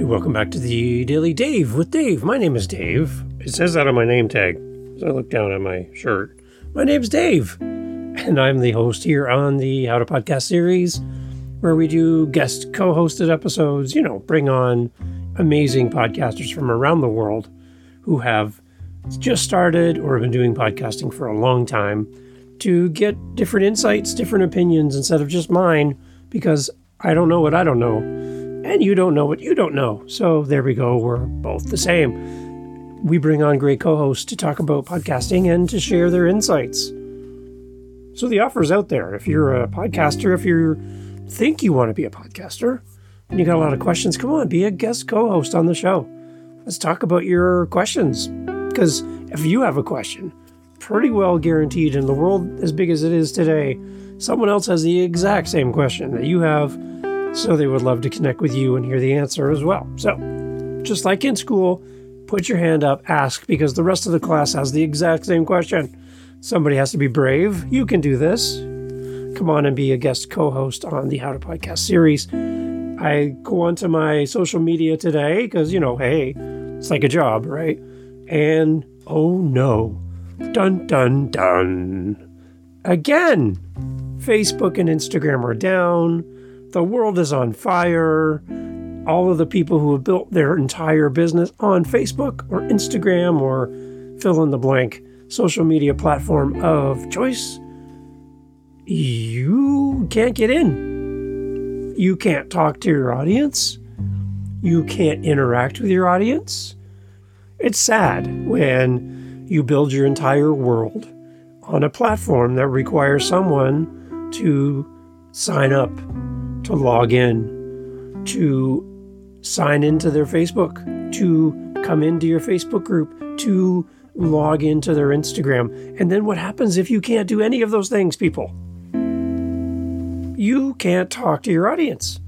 welcome back to the Daily Dave with Dave. My name is Dave. It says that on my name tag as I look down at my shirt. My name's Dave, and I'm the host here on the How to Podcast series, where we do guest co-hosted episodes, bring on amazing podcasters from around the world who have just started or have been doing podcasting for a long time to get different insights, different opinions instead of just mine, because I don't know what I don't know, and you don't know what you don't know. So there we go. We're both the same. We bring on great co-hosts to talk about podcasting and to share their insights. So the offer's out there. If you're a podcaster, if you think you want to be a podcaster, and you got a lot of questions, come on, be a guest co-host on the show. Let's talk about your questions. Because if you have a question, pretty well guaranteed in the world as big as it is today, someone else has the exact same question that you have, so they would love to connect with you and hear the answer as well. So, just like in school, put your hand up, ask, because the rest of the class has the exact same question. Somebody has to be brave. You can do this. Come on and be a guest co-host on the How to Podcast series. I go onto my social media today because, hey, it's like a job, right? And, oh no, dun, dun, dun. Again, Facebook and Instagram are down. The world is on fire. All of the people who have built their entire business on Facebook or Instagram or fill in the blank social media platform of choice, you can't get in. You can't talk to your audience. You can't interact with your audience. It's sad when you build your entire world on a platform that requires someone to sign up, to log in, to sign into their Facebook, to come into your Facebook group, to log into their Instagram. And then what happens if you can't do any of those things, people? You can't talk to your audience.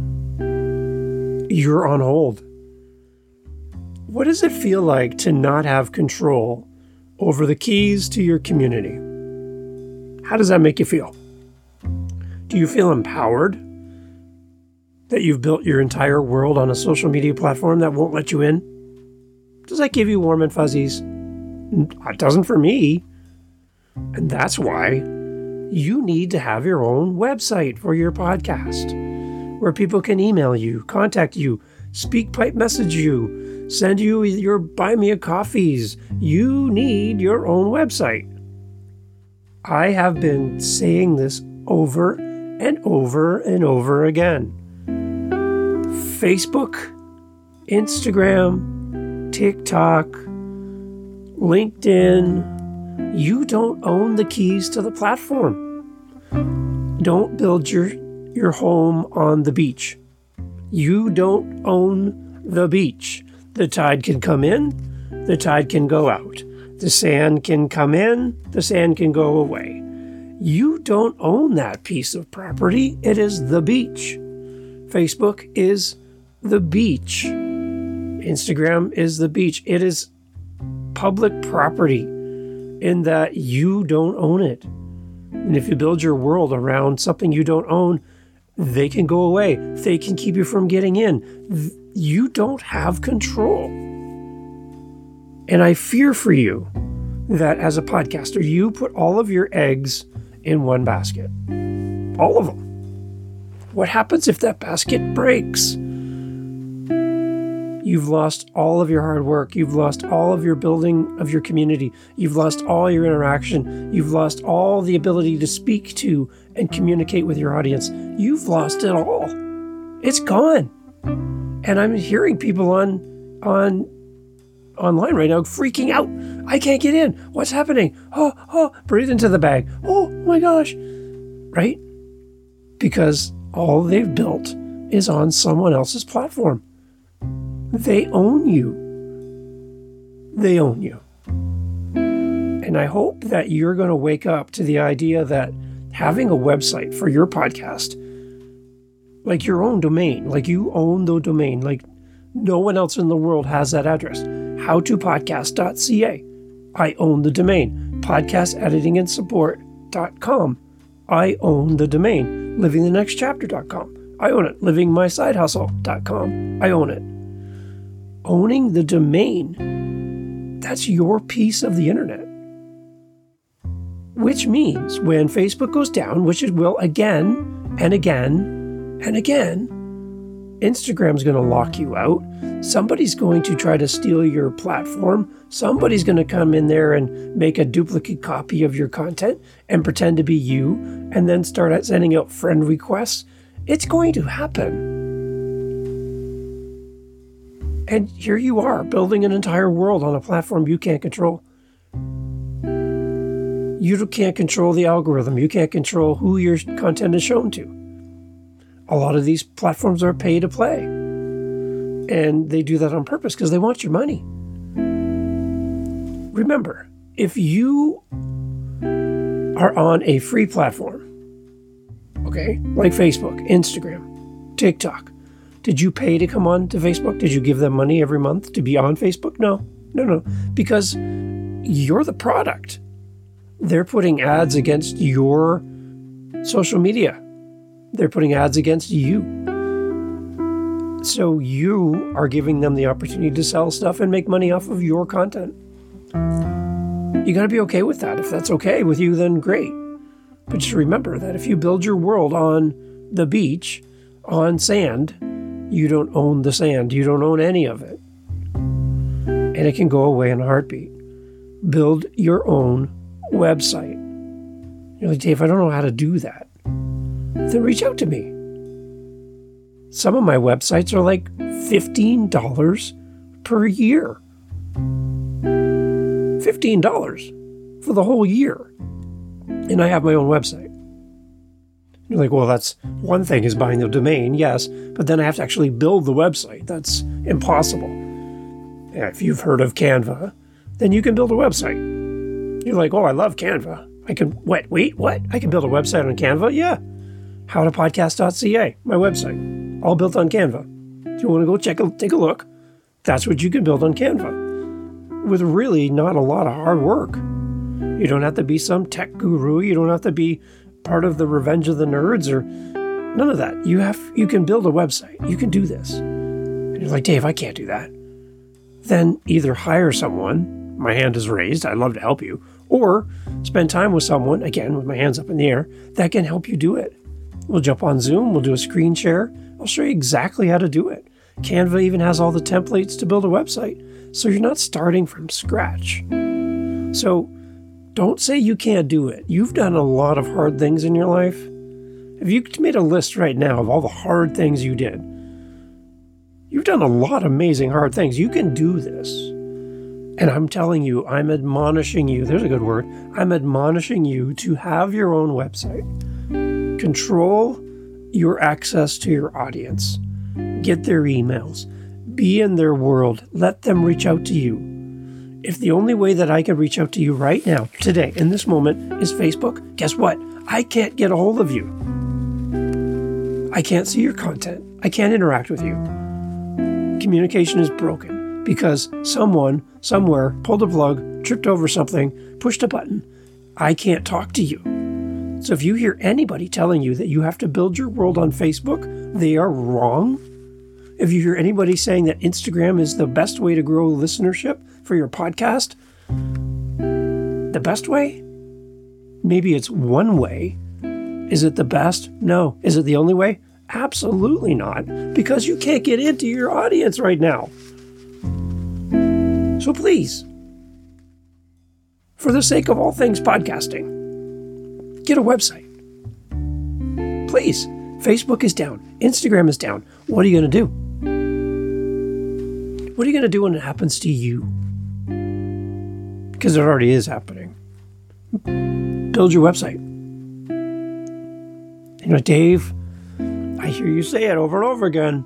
You're on hold. What does it feel like to not have control over the keys to your community? How does that make you feel? Do you feel empowered that you've built your entire world on a social media platform that won't let you in? Does that give you warm and fuzzies? It doesn't for me. And that's why you need to have your own website for your podcast, where people can email you, contact you, SpeakPipe message you, send you your Buy Me a Coffees. You need your own website. I have been saying this over and over and over again. Facebook, Instagram, TikTok, LinkedIn, you don't own the keys to the platform. Don't build your home on the beach. You don't own the beach. The tide can come in, the tide can go out. The sand can come in, the sand can go away. You don't own that piece of property. It is the beach. Facebook is the beach. Instagram is the beach. It is public property in that you don't own it. And if you build your world around something you don't own, they can go away. They can keep you from getting in. You don't have control. And I fear for you that as a podcaster, you put all of your eggs in one basket. All of them. What happens if that basket breaks? You've lost all of your hard work. You've lost all of your building of your community. You've lost all your interaction. You've lost all the ability to speak to and communicate with your audience. You've lost it all. It's gone. And I'm hearing people online right now freaking out. I can't get in. What's happening? Oh, breathe into the bag. Oh my gosh. Right? Because all they've built is on someone else's platform. They own you. They own you. And I hope that you're going to wake up to the idea that having a website for your podcast, like your own domain, like you own the domain, like no one else in the world has that address. howtopodcast.ca. I own the domain. podcasteditingandsupport.com. I own the domain. livingthenextchapter.com. I own it. livingmysidehustle.com. I own it. owning the domain. That's your piece of the internet. Which means when Facebook goes down, which it will again and again and again, Instagram's going to lock you out. Somebody's going to try to steal your platform. Somebody's going to come in there and make a duplicate copy of your content and pretend to be you and then start sending out friend requests. It's going to happen. And here you are, building an entire world on a platform you can't control. You can't control the algorithm. You can't control who your content is shown to. A lot of these platforms are pay to play. And they do that on purpose because they want your money. Remember, if you are on a free platform, okay, like Facebook, Instagram, TikTok, did you pay to come on to Facebook? Did you give them money every month to be on Facebook? No, because you're the product. They're putting ads against your social media. They're putting ads against you. So you are giving them the opportunity to sell stuff and make money off of your content. You got to be okay with that. If that's okay with you, then great. But just remember that if you build your world on the beach, on sand, you don't own the sand. You don't own any of it. And it can go away in a heartbeat. Build your own website. You're like, Dave, I don't know how to do that. Then reach out to me. Some of my websites are like $15 per year. $15 for the whole year. And I have my own website. You're like, well, that's one thing is buying the domain, yes, but then I have to actually build the website. That's impossible. If you've heard of Canva, then you can build a website. You're like, oh, I love Canva. I can, wait, what? I can build a website on Canva? Yeah. howtopodcast.ca, my website, all built on Canva. If you want to go take a look, that's what you can build on Canva with really not a lot of hard work. You don't have to be some tech guru. You don't have to be part of the Revenge of the Nerds or none of that. You can build a website. You can do this. And you're like, Dave, I can't do that. Then either hire someone, my hand is raised, I'd love to help you, or spend time with someone, again, with my hands up in the air, that can help you do it. We'll jump on Zoom, we'll do a screen share, I'll show you exactly how to do it. Canva even has all the templates to build a website, so you're not starting from scratch. So don't say you can't do it. You've done a lot of hard things in your life. If you made a list right now of all the hard things you did, you've done a lot of amazing hard things. You can do this. And I'm telling you, I'm admonishing you, there's a good word, I'm admonishing you to have your own website. Control your access to your audience. Get their emails. Be in their world. Let them reach out to you. If the only way that I can reach out to you right now, today, in this moment, is Facebook, guess what? I can't get a hold of you. I can't see your content. I can't interact with you. Communication is broken because someone, somewhere, pulled a plug, tripped over something, pushed a button. I can't talk to you. So if you hear anybody telling you that you have to build your world on Facebook, they are wrong. If you hear anybody saying that Instagram is the best way to grow listenership for your podcast, the best way? Maybe it's one way. Is it the best? No. Is it the only way? Absolutely not, because you can't get into your audience right now. So please, for the sake of all things podcasting, get a website. Please. Facebook is down. Instagram is down. What are you going to do? What are you going to do when it happens to you? Because it already is happening. Build your website. You know, Dave, I hear you say it over and over again.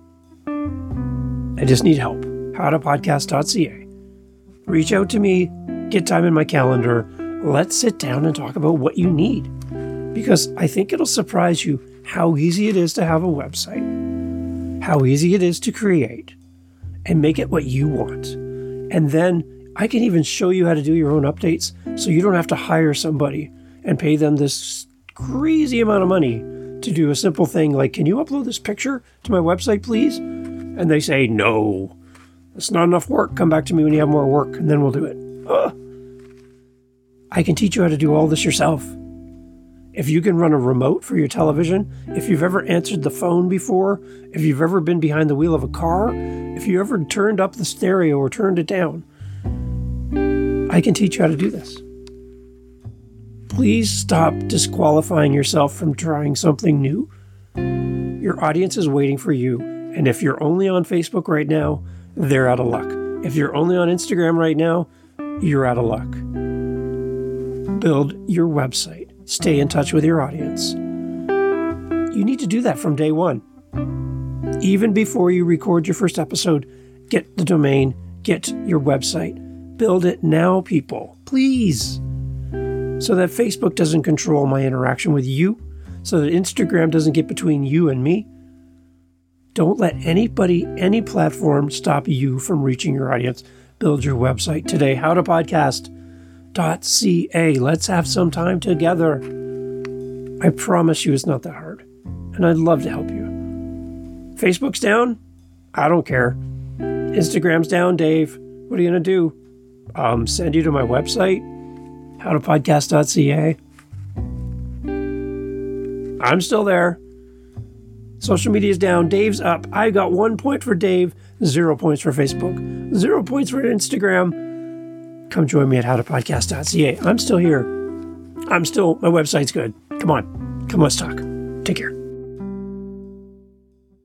I just need help. howtopodcast.ca. Reach out to me. Get time in my calendar. Let's sit down and talk about what you need. Because I think it'll surprise you how easy it is to have a website, how easy it is to create, and make it what you want. And then I can even show you how to do your own updates so you don't have to hire somebody and pay them this crazy amount of money to do a simple thing like, can you upload this picture to my website, please? And they say no. It's not enough work. Come back to me when you have more work, and then we'll do it. Ugh. I can teach you how to do all this yourself. If you can run a remote for your television, if you've ever answered the phone before, if you've ever been behind the wheel of a car, if you ever turned up the stereo or turned it down, I can teach you how to do this. Please stop disqualifying yourself from trying something new. Your audience is waiting for you, and if you're only on Facebook right now, they're out of luck. If you're only on Instagram right now, you're out of luck. Build your website. Stay in touch with your audience. You need to do that from day one. Even before you record your first episode, get the domain, get your website. Build it now, people. Please. So that Facebook doesn't control my interaction with you, so that Instagram doesn't get between you and me. Don't let anybody, any platform stop you from reaching your audience. Build your website today. howtopodcast.ca. Let's have some time together. I promise you it's not that hard. And I'd love to help you. Facebook's down? I don't care. Instagram's down, Dave. What are you going to do? Send you to my website? howtopodcast.ca. I'm still there. Social media's down. Dave's up. I got 1 point for Dave, 0 points for Facebook, 0 points for Instagram. Come join me at howtopodcast.ca. I'm still here. My website's good. Come on, let's talk. Take care.